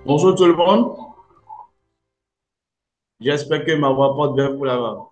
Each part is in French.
Bonjour tout le monde. J'espère que ma voix porte bien pour là-bas.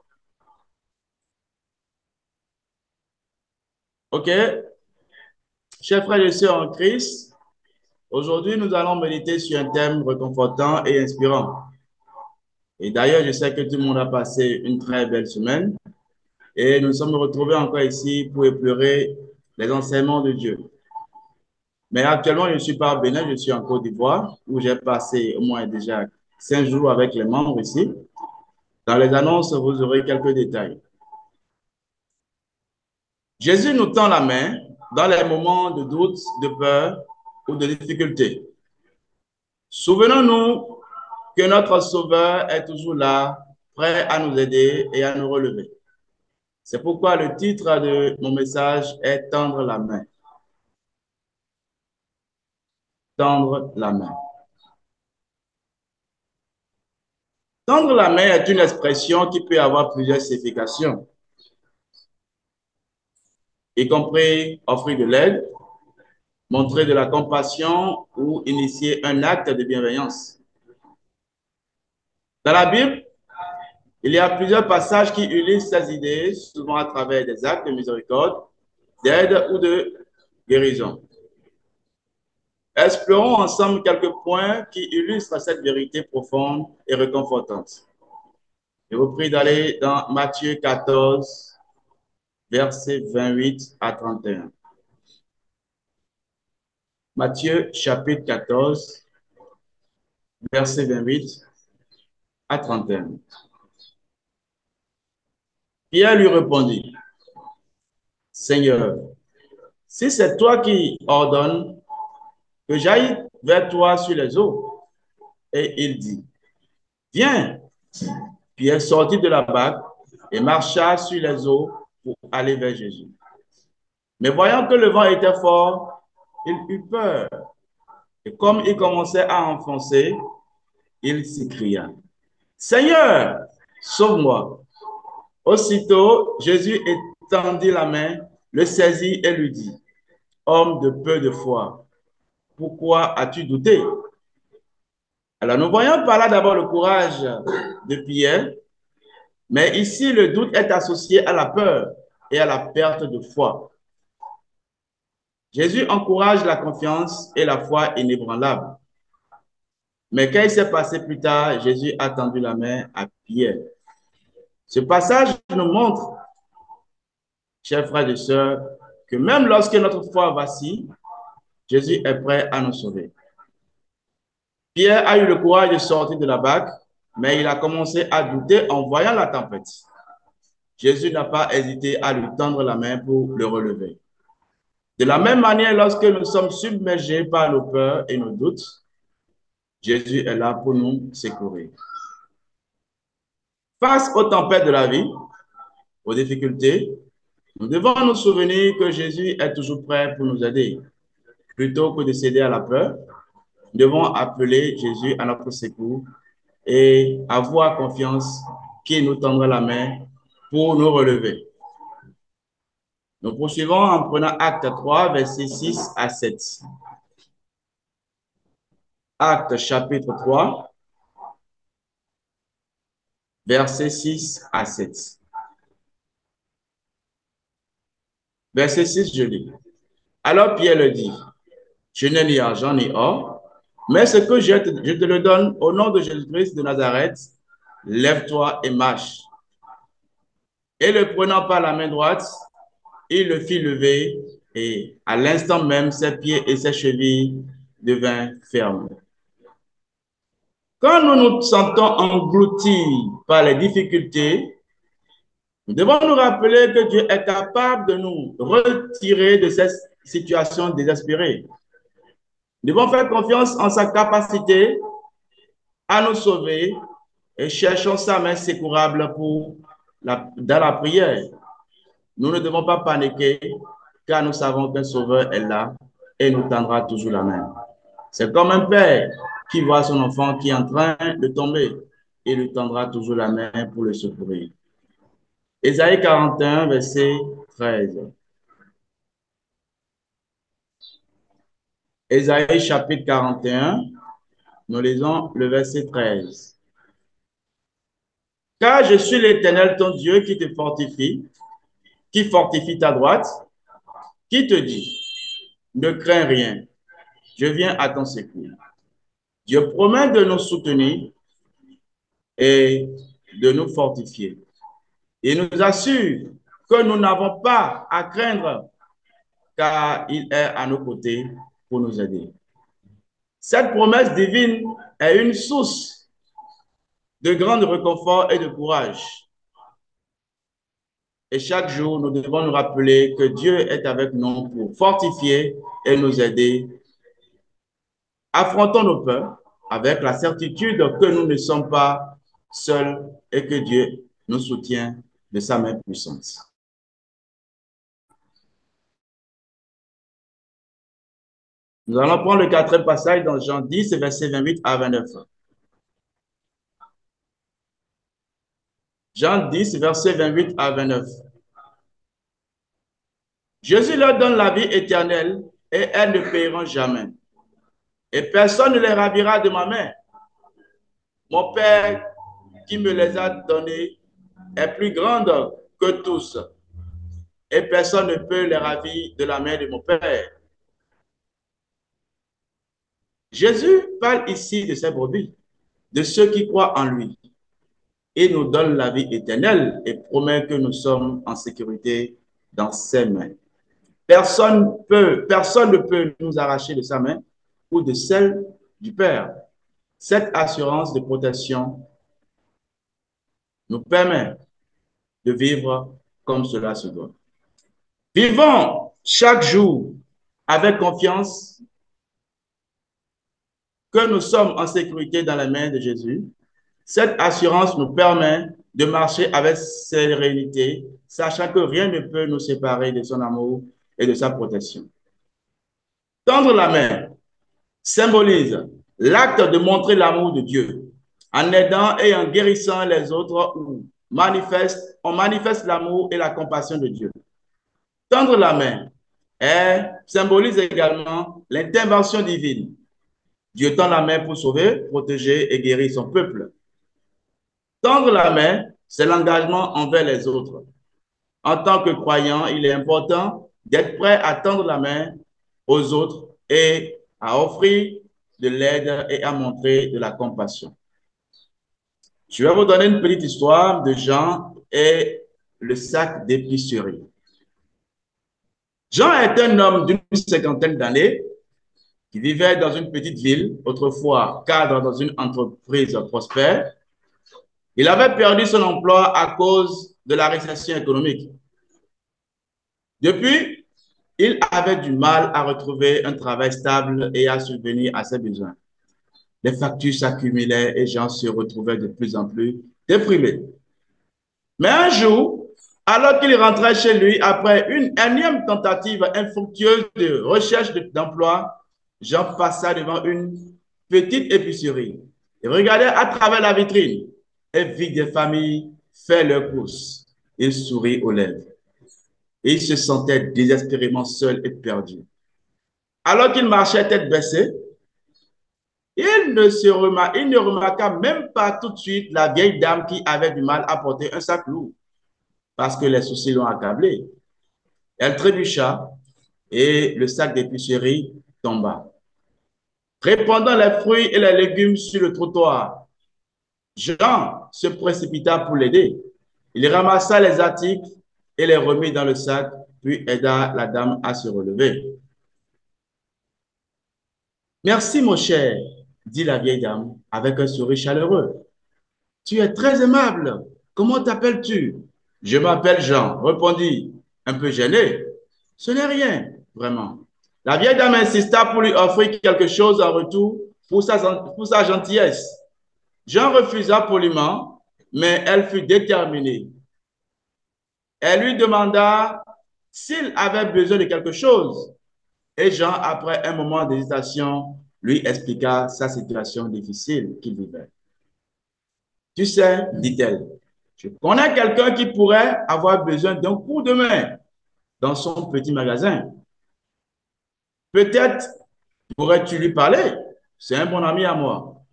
OK, chers frères et sœurs en Christ, aujourd'hui nous allons méditer sur un thème réconfortant et inspirant. Et d'ailleurs, je sais que tout le monde a passé une très belle semaine et nous sommes retrouvés encore ici pour explorer les enseignements de Dieu. Mais actuellement, je ne suis pas à Bénin, je suis en Côte d'Ivoire où j'ai passé au moins déjà 5 jours avec les membres ici. Dans les annonces, vous aurez quelques détails. Jésus nous tend la main dans les moments de doute, de peur ou de difficulté. Souvenons-nous que notre Sauveur est toujours là, prêt à nous aider et à nous relever. C'est pourquoi le titre de mon message est Tendre la main. Tendre la main. Tendre la main est une expression qui peut avoir plusieurs significations, y compris offrir de l'aide, montrer de la compassion ou initier un acte de bienveillance. Dans la Bible, il y a plusieurs passages qui illustrent ces idées, souvent à travers des actes de miséricorde, d'aide ou de guérison. Explorons ensemble quelques points qui illustrent cette vérité profonde et réconfortante. Je vous prie d'aller dans Matthieu 14, versets 28 à 31. Matthieu chapitre 14, verset 28 à 31. Pierre lui répondit, Seigneur, si c'est toi qui ordonnes que j'aille vers toi sur les eaux, et il dit, viens. Pierre sortit de la barque et marcha sur les eaux pour aller vers Jésus. Mais voyant que le vent était fort, il eut peur. Et comme il commençait à enfoncer, il s'écria, Seigneur, sauve-moi. Aussitôt, Jésus étendit la main, le saisit et lui dit, Homme de peu de foi, pourquoi as-tu douté? Alors nous voyons par là d'abord le courage de Pierre, mais ici le doute est associé à la peur et à la perte de foi. Jésus encourage la confiance et la foi inébranlable. Mais quand il s'est passé plus tard, Jésus a tendu la main à Pierre. Ce passage nous montre, chers frères et sœurs, que même lorsque notre foi vacille, Jésus est prêt à nous sauver. Pierre a eu le courage de sortir de la barque, mais il a commencé à douter en voyant la tempête. Jésus n'a pas hésité à lui tendre la main pour le relever. De la même manière, lorsque nous sommes submergés par nos peurs et nos doutes, Jésus est là pour nous secourir. Face aux tempêtes de la vie, aux difficultés, nous devons nous souvenir que Jésus est toujours prêt pour nous aider. Plutôt que de céder à la peur, nous devons appeler Jésus à notre secours et avoir confiance qu'il nous tendra la main pour nous relever. Nous poursuivons en prenant Acte 3, versets 6 à 7. Acte chapitre 3, versets 6 à 7. Verset 6, je lis. Alors Pierre le dit, je n'ai ni argent ni or, mais ce que je te le donne au nom de Jésus-Christ de Nazareth, lève-toi et marche. Et le prenant par la main droite, il le fit lever et à l'instant même, ses pieds et ses chevilles devinrent fermes. Quand nous nous sentons engloutis par les difficultés, nous devons nous rappeler que Dieu est capable de nous retirer de cette situation désespérée. Nous devons faire confiance en sa capacité à nous sauver et cherchons sa main secourable dans la prière. Nous ne devons pas paniquer car nous savons qu'un sauveur est là et nous tendra toujours la main. C'est comme un père qui voit son enfant qui est en train de tomber et lui tendra toujours la main pour le secourir. Ésaïe 41, verset 13. Ésaïe chapitre 41, Nous lisons le verset 13. Car je suis l'Éternel, ton Dieu, qui te fortifie, qui fortifie ta droite, qui te dit, ne crains rien, je viens à ton secours. Dieu promet de nous soutenir et de nous fortifier. Il nous assure que nous n'avons pas à craindre car il est à nos côtés pour nous aider. Cette promesse divine est une source de grand réconfort et de courage. Et chaque jour, nous devons nous rappeler que Dieu est avec nous pour fortifier et nous aider. Affrontons nos peurs avec la certitude que nous ne sommes pas seuls et que Dieu nous soutient de sa main puissante. Nous allons prendre le quatrième passage dans Jean 10, versets 28 à 29. Jean 10, versets 28 à 29. Jésus leur donne la vie éternelle et elles ne périront jamais. Et personne ne les ravira de ma main. Mon Père qui me les a donnés est plus grand que tous. Et personne ne peut les ravir de la main de mon Père. Jésus parle ici de ses brebis, de ceux qui croient en lui. Il nous donne la vie éternelle et promet que nous sommes en sécurité dans ses mains. Personne ne peut nous arracher de sa main ou de celle du Père. Cette assurance de protection nous permet de vivre comme cela se doit. Vivons chaque jour avec confiance que nous sommes en sécurité dans la main de Jésus. Cette assurance nous permet de marcher avec sérénité, sachant que rien ne peut nous séparer de son amour et de sa protection. Tendre la main symbolise l'acte de montrer l'amour de Dieu. En aidant et en guérissant les autres, on manifeste l'amour et la compassion de Dieu. Tendre la main symbolise également l'intervention divine. Dieu tend la main pour sauver, protéger et guérir son peuple. Tendre la main, c'est l'engagement envers les autres. En tant que croyant, il est important d'être prêt à tendre la main aux autres et à offrir de l'aide et à montrer de la compassion. Je vais vous donner une petite histoire de Jean et le sac d'épicerie. Jean est un homme d'une cinquantaine d'années qui vivait dans une petite ville, autrefois cadre dans une entreprise prospère. Il avait perdu son emploi à cause de la récession économique. Depuis, il avait du mal à retrouver un travail stable et à subvenir à ses besoins. Les factures s'accumulaient et Jean se retrouvait de plus en plus déprimé. Mais un jour, alors qu'il rentrait chez lui après une énième tentative infructueuse de recherche d'emploi, Jean passa devant une petite épicerie. Il regardait à travers la vitrine et vit des familles faire leurs courses. Il sourit aux lèvres. Et il se sentait désespérément seul et perdu. Alors qu'il marchait tête baissée, il ne remarqua même pas tout de suite la vieille dame qui avait du mal à porter un sac lourd parce que les soucis l'ont accablé. Elle trébucha et le sac d'épicerie tomba. Répandant les fruits et les légumes sur le trottoir, Jean se précipita pour l'aider. Il ramassa les articles et les remit dans le sac, puis aida la dame à se relever. Merci, mon cher, dit la vieille dame avec un sourire chaleureux. Tu es très aimable. Comment t'appelles-tu? Je m'appelle Jean, répondit, un peu gêné. Ce n'est rien, vraiment. La vieille dame insista pour lui offrir quelque chose en retour pour sa gentillesse. Jean refusa poliment, mais elle fut déterminée. Elle lui demanda s'il avait besoin de quelque chose. Et Jean, après un moment d'hésitation, lui expliqua sa situation difficile qu'il vivait. Tu sais, dit-elle, je connais quelqu'un qui pourrait avoir besoin d'un coup de main dans son petit magasin. Peut-être pourrais-tu lui parler? C'est un bon ami à moi.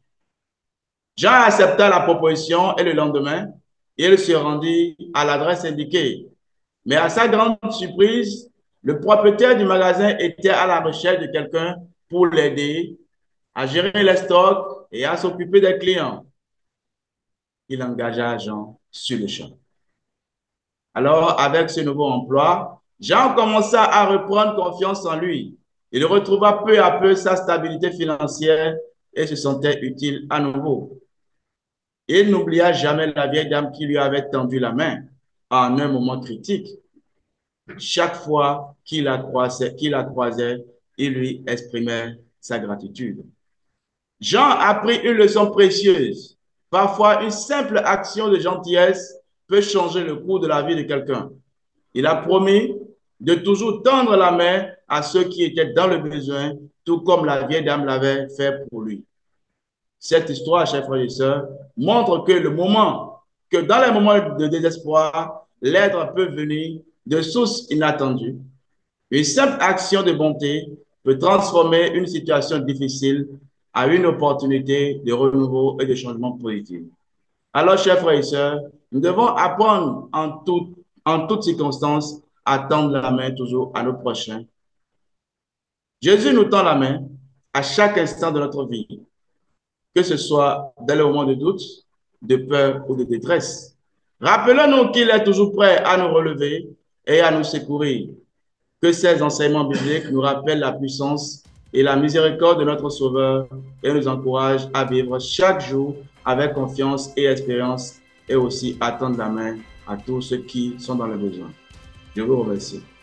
Jean accepta la proposition et le lendemain, il se rendit à l'adresse indiquée. Mais à sa grande surprise, le propriétaire du magasin était à la recherche de quelqu'un pour l'aider à gérer les stocks et à s'occuper des clients. Il engagea Jean sur le champ. Alors, avec ce nouveau emploi, Jean commença à reprendre confiance en lui. Il retrouva peu à peu sa stabilité financière et se sentait utile à nouveau. Il n'oublia jamais la vieille dame qui lui avait tendu la main en un moment critique. Chaque fois qu'il la croisait, il lui exprimait sa gratitude. Jean a pris une leçon précieuse. Parfois, une simple action de gentillesse peut changer le cours de la vie de quelqu'un. Il a promis de toujours tendre la main à ceux qui étaient dans le besoin, tout comme la vieille dame l'avait fait pour lui. Cette histoire, chers frères et sœurs, montre que dans les moments de désespoir, l'aide peut venir de sources inattendues. Une simple action de bonté peut transformer une situation difficile à une opportunité de renouveau et de changement positif. Alors, chers frères et sœurs, nous devons apprendre en toutes circonstances à tendre la main toujours à nos prochains. Jésus nous tend la main à chaque instant de notre vie, que ce soit dans les moments de doute, de peur ou de détresse. Rappelons-nous qu'il est toujours prêt à nous relever et à nous secourir. Que ces enseignements bibliques nous rappellent la puissance et la miséricorde de notre Sauveur et nous encouragent à vivre chaque jour avec confiance et expérience et aussi à tendre la main à tous ceux qui sont dans le besoin. Je vous remercie.